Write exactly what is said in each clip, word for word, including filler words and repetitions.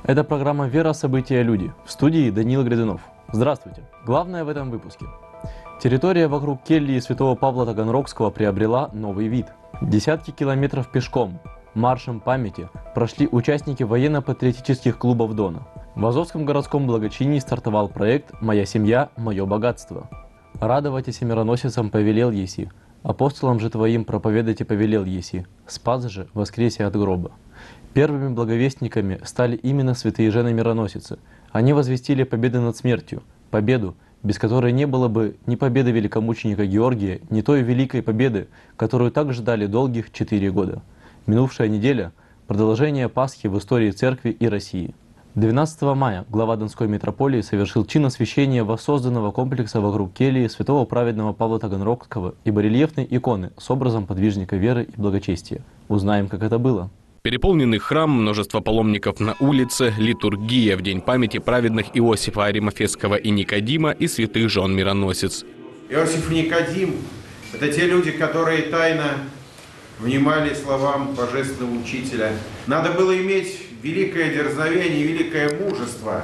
Это программа «Вера, события, люди». В студии Даниил Грядунов. Здравствуйте. Главное в этом выпуске. Территория вокруг кельи святого Павла Таганрогского приобрела новый вид. Десятки километров пешком, маршем памяти прошли участники военно-патриотических клубов Дона. В Азовском городском благочинии стартовал проект «Моя семья, мое богатство». «Радовайтесь, мироносицам повелел еси, апостолам же твоим проповедайте повелел еси, спас же воскресе от гроба». Первыми благовестниками стали именно святые жены-мироносицы. Они возвестили победу над смертью, победу, без которой не было бы ни победы великомученика Георгия, ни той великой победы, которую так ждали долгих четыре года. Минувшая неделя – продолжение Пасхи в истории Церкви и России. двенадцатого мая глава Донской митрополии совершил чин освящения воссозданного комплекса вокруг кельи святого праведного Павла Таганрогского и барельефной иконы с образом подвижника веры и благочестия. Узнаем, как это было. Переполненный храм, множество паломников на улице, литургия в день памяти праведных Иосифа Аримафетского и Никодима и святых жен мироносец. Иосиф и Никодим – это те люди, которые тайно внимали словам божественного учителя. Надо было иметь великое дерзновение, великое мужество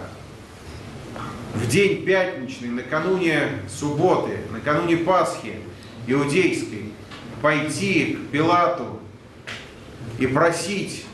в день пятничный, накануне субботы, накануне Пасхи иудейской, пойти к Пилату и просить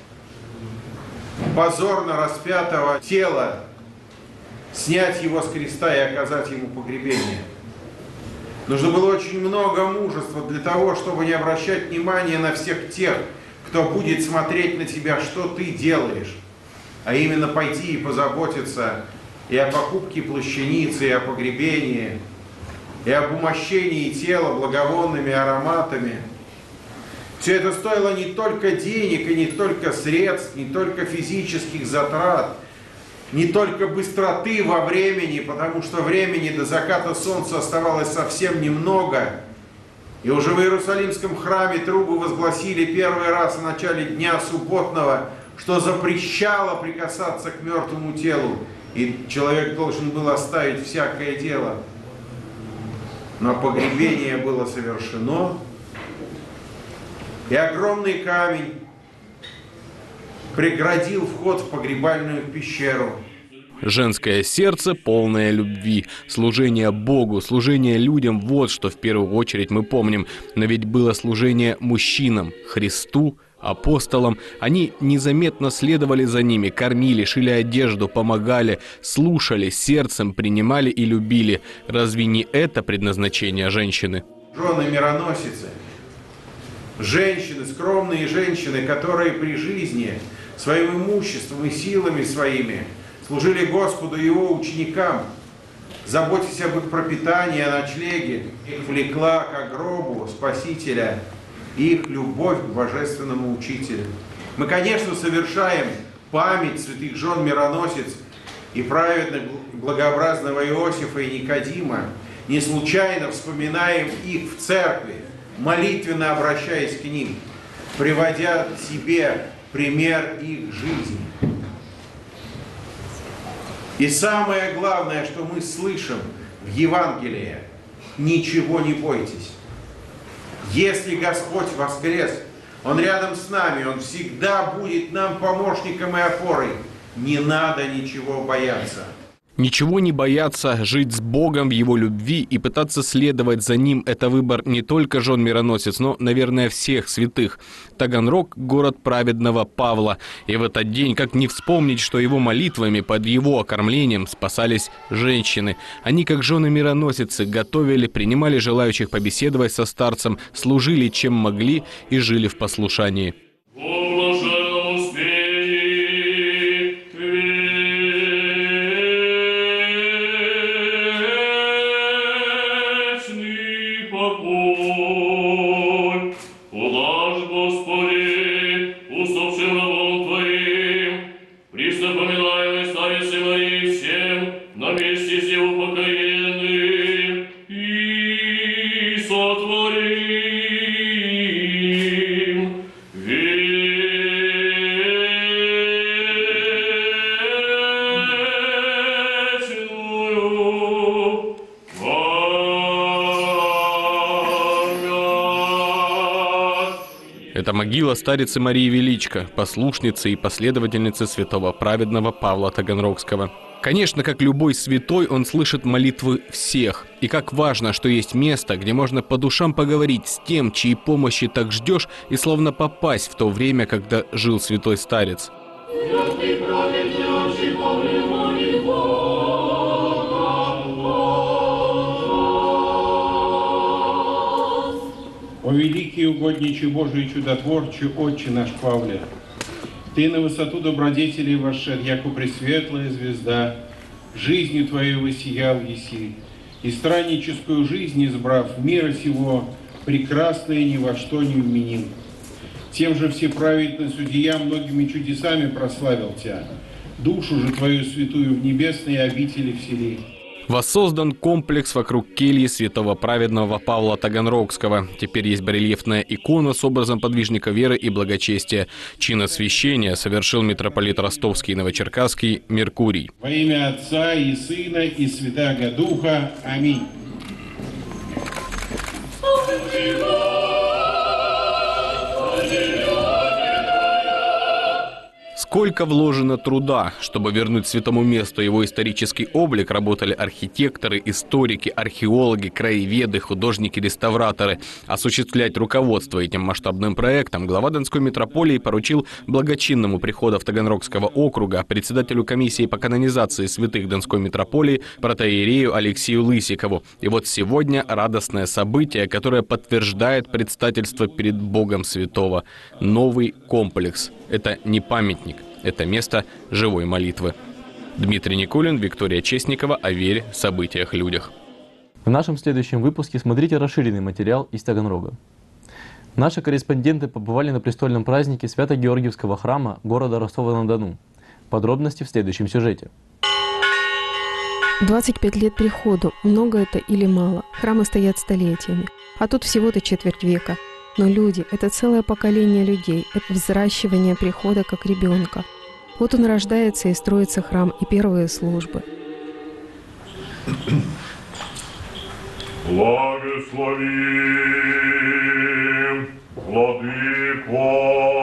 позорно распятого тела снять его с креста и оказать ему погребение. Нужно было очень много мужества для того, чтобы не обращать внимания на всех тех, кто будет смотреть на тебя, что ты делаешь, а именно пойти и позаботиться и о покупке плащаницы, и о погребении, и об умощении тела благовонными ароматами. Все это стоило не только денег, и не только средств, не только физических затрат, не только быстроты во времени, потому что времени до заката солнца оставалось совсем немного. И уже в Иерусалимском храме трубы возгласили первый раз в начале дня субботного, что запрещало прикасаться к мертвому телу, и человек должен был оставить всякое дело. Но погребение было совершено, и огромный камень преградил вход в погребальную пещеру. Женское сердце, полное любви, служение Богу, служение людям – вот что в первую очередь мы помним. Но ведь было служение мужчинам, Христу, апостолам. Они незаметно следовали за ними, кормили, шили одежду, помогали, слушали, сердцем принимали и любили. Разве не это предназначение женщины? Жены мироносицы, женщины, скромные женщины, которые при жизни своим имуществом и силами своими служили Господу и Его ученикам, заботясь об их пропитании, о ночлеге, их влекла к гробу Спасителя и их любовь к Божественному Учителю. Мы, конечно, совершаем память святых жен мироносец и праведных благообразного Иосифа и Никодима, не случайно вспоминаем их в церкви, молитвенно обращаясь к ним, приводя себе пример их жизни. И самое главное, что мы слышим в Евангелии: ничего не бойтесь. Если Господь воскрес, Он рядом с нами, Он всегда будет нам помощником и опорой. Не надо ничего бояться. Ничего не бояться, жить с Богом в Его любви и пытаться следовать за Ним – это выбор не только жен мироносец, но, наверное, всех святых. Таганрог – город праведного Павла. И в этот день как не вспомнить, что его молитвами под его окормлением спасались женщины. Они, как жены мироносицы, готовили, принимали желающих побеседовать со старцем, служили чем могли и жили в послушании. Это могила старицы Марии Величко, послушницы и последовательницы святого праведного Павла Таганрогского. Конечно, как любой святой, он слышит молитвы всех. И как важно, что есть место, где можно по душам поговорить с тем, чьей помощи так ждешь, и словно попасть в то время, когда жил святой старец. О великий угодничий Божий чудотворчий Отче наш Павле, Ты на высоту добродетелей вошед, яко пресветлая звезда, жизнью Твоей воссиял еси, и странническую жизнь избрав, мира сего прекрасное ни во что не вменим. Тем же всеправедный судья многими чудесами прославил Тебя, душу же Твою святую в небесные обители всели. Воссоздан комплекс вокруг кельи святого праведного Павла Таганрогского. Теперь есть барельефная икона с образом подвижника веры и благочестия. Чин освящения совершил митрополит Ростовский и Новочеркасский Меркурий. Во имя Отца и Сына и Святаго Духа. Аминь. Сколько вложено труда, чтобы вернуть святому месту его исторический облик, работали архитекторы, историки, археологи, краеведы, художники-реставраторы. Осуществлять руководство этим масштабным проектом глава Донской митрополии поручил благочинному приходов Таганрогского округа, председателю комиссии по канонизации святых Донской митрополии, протоиерею Алексею Лысикову. И вот сегодня радостное событие, которое подтверждает предстательство перед Богом святого. Новый комплекс. Это не памятник. Это место живой молитвы. Дмитрий Никулин, Виктория Честникова о вере, событиях, людях. В нашем следующем выпуске смотрите расширенный материал из Таганрога. Наши корреспонденты побывали на престольном празднике Свято-Георгиевского храма города Ростова-на-Дону. Подробности в следующем сюжете. двадцать пять лет приходу. Много это или мало? Храмы стоят столетиями. А тут всего-то четверть века. Но люди – это целое поколение людей, это взращивание прихода как ребенка. Вот он рождается и строится храм, и первые службы. Благослови, Владыко!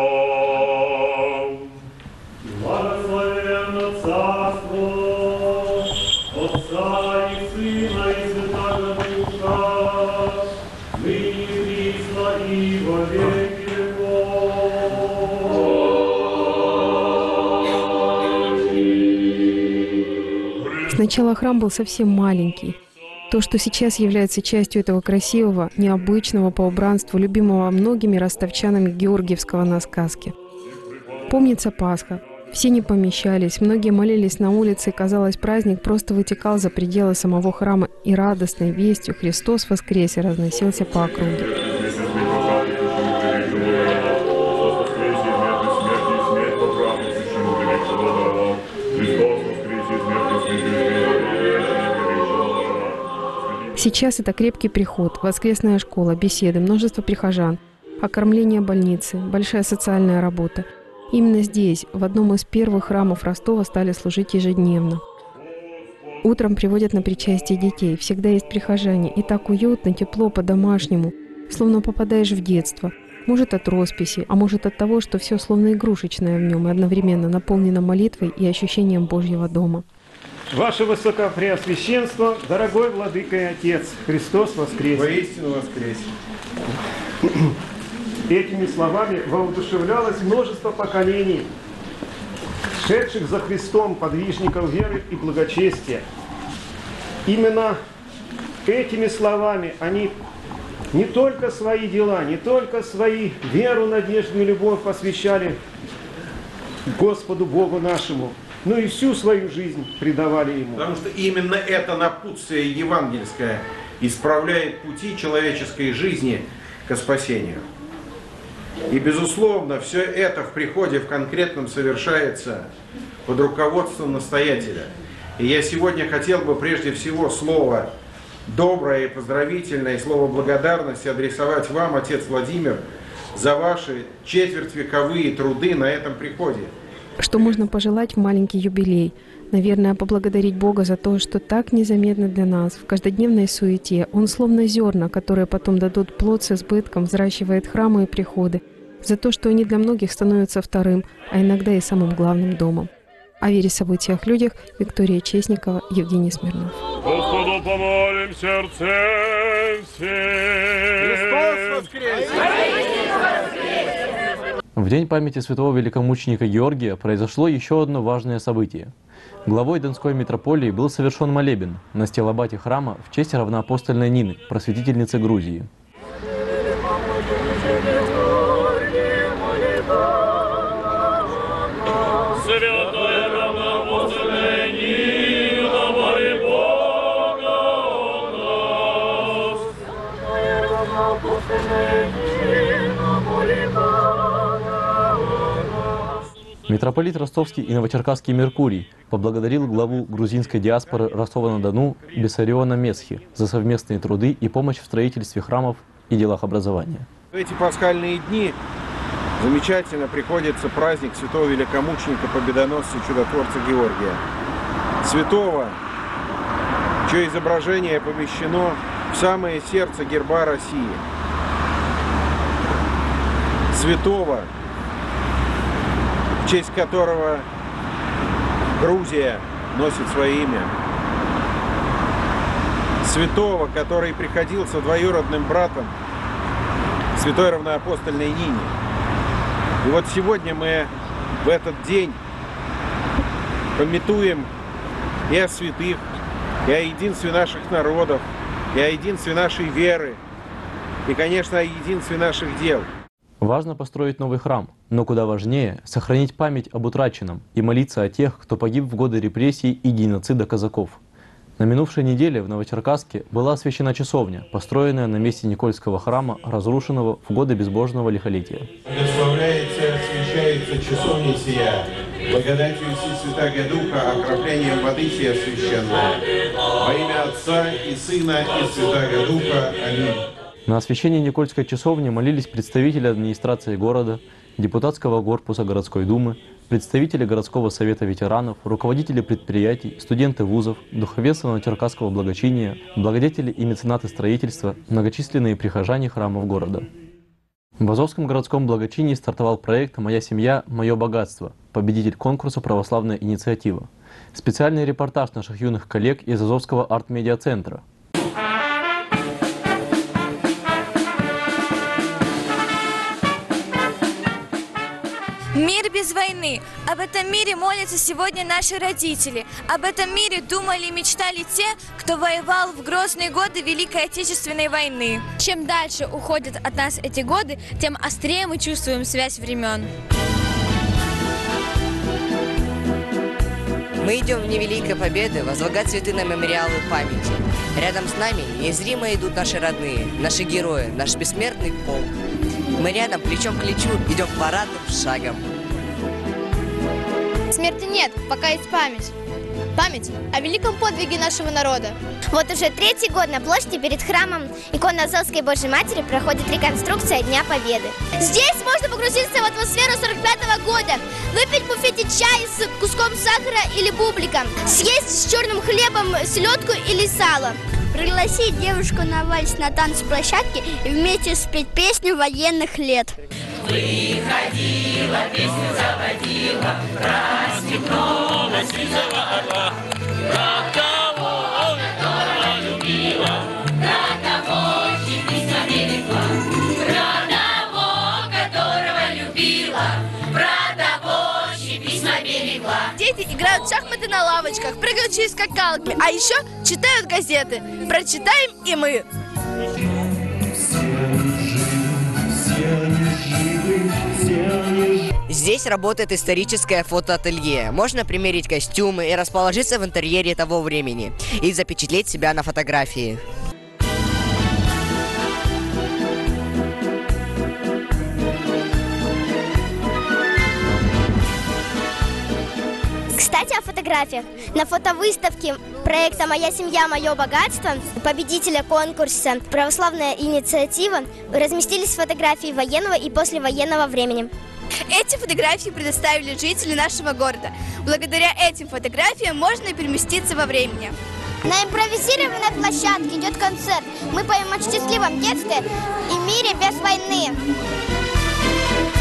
Благословенно Царство, Отца и Сына и Святаго Духа, ныне и во веки веков. Сначала храм был совсем маленький. То, что сейчас является частью этого красивого, необычного по убранству, любимого многими ростовчанами Георгиевского на сказке. Помнится Пасха. Все не помещались, многие молились на улице, и, казалось, праздник просто вытекал за пределы самого храма, и радостной вестью «Христос воскресе» разносился по округе. Сейчас это крепкий приход, воскресная школа, беседы, множество прихожан, окормление больницы, большая социальная работа. Именно здесь, в одном из первых храмов Ростова, стали служить ежедневно. Утром приводят на причастие детей, всегда есть прихожане, и так уютно, тепло, по-домашнему, словно попадаешь в детство. Может, от росписи, а может, от того, что все словно игрушечное в нем и одновременно наполнено молитвой и ощущением Божьего дома. Ваше Высокопреосвященство, дорогой Владыка и Отец, Христос воскресе! Воистину воскресе! Этими словами воодушевлялось множество поколений, шедших за Христом подвижников веры и благочестия. Именно этими словами они не только свои дела, не только свои веру, надежду и любовь посвящали Господу Богу нашему, но и всю свою жизнь предавали Ему. Потому что именно это напутствие евангельское исправляет пути человеческой жизни к спасению. И, безусловно, все это в приходе в конкретном совершается под руководством настоятеля. И я сегодня хотел бы прежде всего слово доброе и поздравительное, и слово благодарности адресовать вам, отец Владимир, за ваши четвертьвековые труды на этом приходе. Что можно пожелать в маленький юбилей? Наверное, поблагодарить Бога за то, что так незаметно для нас, в каждодневной суете, Он словно зерна, которые потом дадут плод с избытком, взращивает храмы и приходы. за то, что они для многих становятся вторым, а иногда и самым главным домом. О вере, событиях, людях Виктория Честникова, Евгений Смирнов. Господу помолим сердцем всем. Христос воскресе! В день памяти святого великомученика Георгия произошло еще одно важное событие. Главой Донской митрополии был совершен молебен на стелобате храма в честь равноапостольной Нины, просветительницы Грузии. Святая равноапостольная Нина, моли Бога о нас. Святая равноапостольная Нина, моли Бога о нас. Митрополит Ростовский и Новочеркасский Меркурий поблагодарил главу грузинской диаспоры Ростова-на-Дону Бессариона Месхи за совместные труды и помощь в строительстве храмов и делах образования. В эти пасхальные дни замечательно приходится праздник святого великомученика, победоносца, чудотворца Георгия. Святого, чье изображение помещено в самое сердце герба России. Святого, в честь которого Грузия носит свое имя. Святого, который приходился двоюродным братом святой равноапостольной Нине. И вот сегодня мы в этот день памятуем и о святых, и о единстве наших народов, и о единстве нашей веры, и, конечно, о единстве наших дел. Важно построить новый храм, но куда важнее – сохранить память об утраченном и молиться о тех, кто погиб в годы репрессий и геноцида казаков. На минувшей неделе в Новочеркасске была освящена часовня, построенная на месте Никольского храма, разрушенного в годы безбожного лихолетия. Благословляется, освящается часовня сия, благодатью Всесвятаго Духа, окроплением воды сия священная. Во имя Отца и Сына и Святаго Духа. Аминь. На освящении Никольской часовни молились представители администрации города, депутатского корпуса городской думы, представители городского совета ветеранов, руководители предприятий, студенты вузов, духовенство Новочеркасского благочиния, благодетели и меценаты строительства, многочисленные прихожане храмов города. В Азовском городском благочинии стартовал проект «Моя семья. Мое богатство», победитель конкурса «Православная инициатива». Специальный репортаж наших юных коллег из Азовского арт-медиа-центра. Мир без войны. Об этом мире молятся сегодня наши родители. Об этом мире думали и мечтали те, кто воевал в грозные годы Великой Отечественной войны. Чем дальше уходят от нас эти годы, тем острее мы чувствуем связь времен. Мы идем в дни Великой Победы возлагать цветы на мемориалы памяти. Рядом с нами неизримо идут наши родные, наши герои, наш бессмертный полк. Мы рядом, плечом к плечу, идем парадным шагом. Смерти нет, пока есть память. Память о великом подвиге нашего народа. Вот уже третий год на площади перед храмом иконы Азовской Божьей Матери проходит реконструкция Дня Победы. Здесь можно погрузиться в атмосферу сорок пятого года, выпить в буфете чай с куском сахара или бубликом, съесть с черным хлебом селедку или сало. Пригласить девушку на вальс на танцплощадке и вместе спеть песню военных лет. Выходила, песню заводила, расстегнула сизого орла. Про того, которого любила, про того, чьи письма берегла. Про того, которого любила, про того, чьи письма берегла. Дети играют в шахматы на лавочках, прыгают через скакалки, а еще читают газеты. Прочитаем и мы. Здесь работает историческое фотоателье. Можно примерить костюмы и расположиться в интерьере того времени и запечатлеть себя на фотографии. Кстати, о фотографиях. На фотовыставке проекта «Моя семья. Мое богатство» победителя конкурса «Православная инициатива» разместились фотографии военного и послевоенного времени. Эти фотографии предоставили жители нашего города. Благодаря этим фотографиям можно переместиться во времени. На импровизированной площадке идет концерт. Мы поем о счастливом детстве и мире без войны.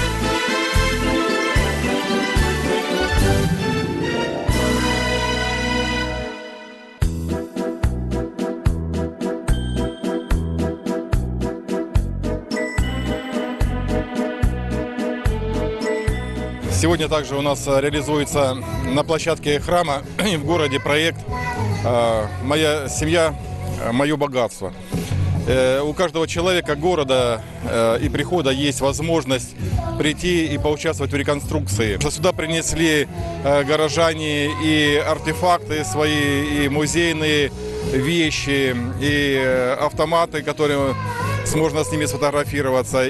Сегодня также у нас реализуется на площадке храма в городе проект «Моя семья, мое богатство». У каждого человека, города и прихода есть возможность прийти и поучаствовать в реконструкции. Сюда принесли горожане и артефакты свои, и музейные вещи, и автоматы, которые можно с ними сфотографироваться.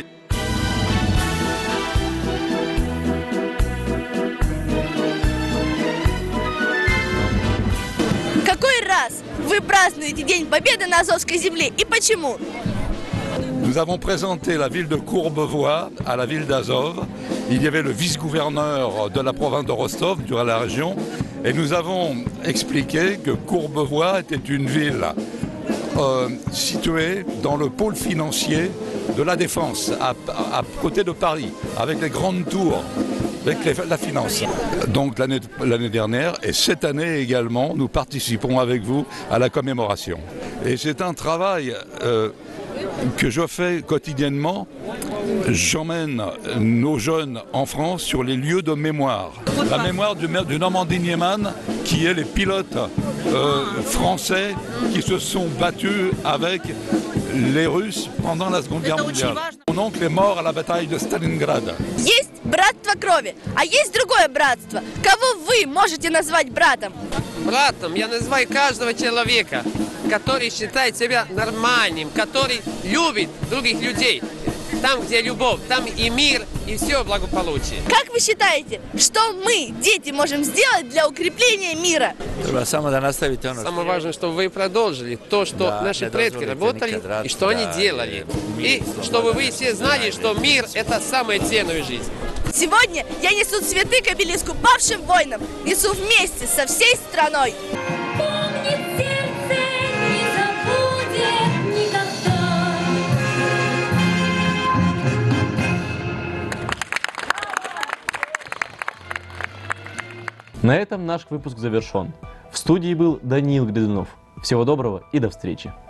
Какой раз вы празднуете День Победы на Азовской земле и почему? Nous avons présenté la ville de Courbevoie à la ville d'Azov. Il y avait le vice-gouverneur de la province de Rostov, de la région, et nous avons expliqué que Courbevoie était une ville euh, située dans le pôle financier de la Défense, à, à, à côté de Paris, avec les grandes tours, avec les, la finance. Donc l'année l'année dernière et cette année également, nous participons avec vous à la commémoration. Et c'est un travail euh, que je fais quotidiennement. J'emmène nos jeunes en France sur les lieux de mémoire. La mémoire du, du Normandie Niemann, qui est les pilotes euh, français qui se sont battus avec les Russes pendant la Seconde Guerre mondiale. Mon oncle est mort à la bataille de Stalingrad. Есть братство крови, а есть другое братство. Кого вы можете назвать братом? Братом я называю каждого человека, который считает себя нормальным, который любит других людей. Там, где любовь, там и мир, и все благополучие. Как вы считаете, что мы, дети, можем сделать для укрепления мира? Самое важное, чтобы вы продолжили то, что да, наши предки работали, и что они делали. И чтобы вы все знали, что мир – это самая ценная жизнь. Сегодня я несу цветы к обелиску павшим воинам, несу вместе со всей страной. На этом наш выпуск завершен. В студии был Даниил Гридунов. Всего доброго и до встречи.